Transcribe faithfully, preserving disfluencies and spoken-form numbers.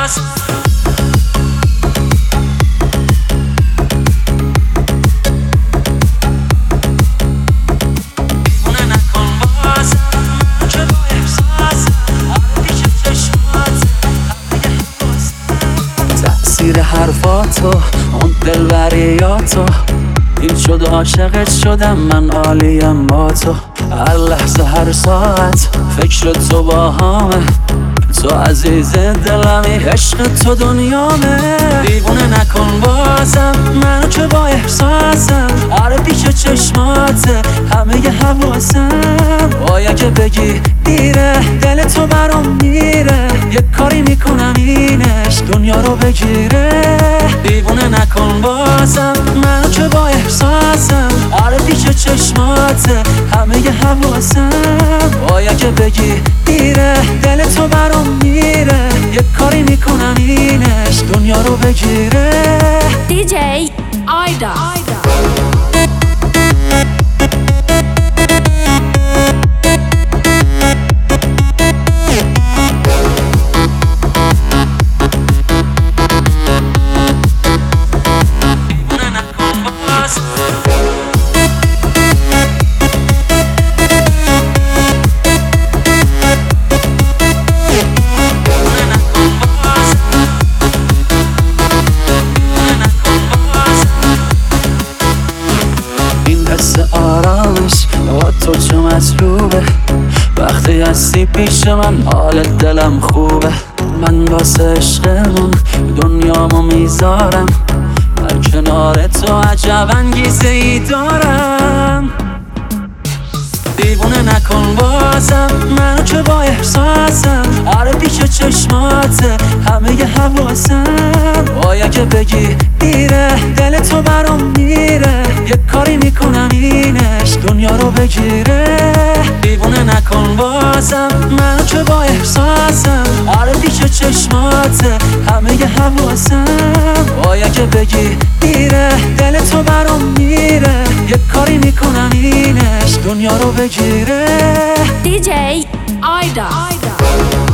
بازم دیوونه نکن بازم منو که با احساسم آره پیش چشمات همه حواسم تأثیر حرفاتو اون دلبریاتو این شد عاشقت شدم من عالیم با تو هر لحظه هر ساعت فکر تو با همه تو عزیز دلمی عشق تو دنیامه دیوونه نکن بازم منو که با احساسم آره پیش چشماته همه ی حواسم وای اگه بگی دیره دل تو برام میره یک کاری میکنم اینش دنیا رو بگیره دیوونه نکن بازم منو که با احساسم آره پیش چشماته همه ی حواسم وای اگه بگی دیره دل تو برام میره یک کاری میکنم اینش دنیا رو بگیره دی جی آیدا آرامش با تو چه مطلوبه وقتی هستی پیش من حال دلم خوبه من واسه عشقمون دنیامو میذارم در کنار تو عجب انگیزه ای دارم دیوونه نکن بازم منو که با احساسم آره پیش چشماته همه ی حواسم وای اگه بگی دیره دل تو برام میره یک کاری میکنم اینش دنیا رو بگیره دیوونه نکن بازم منو که با احساسم آره پیش چشماته همه ی حواسم وای اگه بگی دیره دل تو برام میره یک کاری میکنم اینش دنیا رو بگیره دی جی آیدا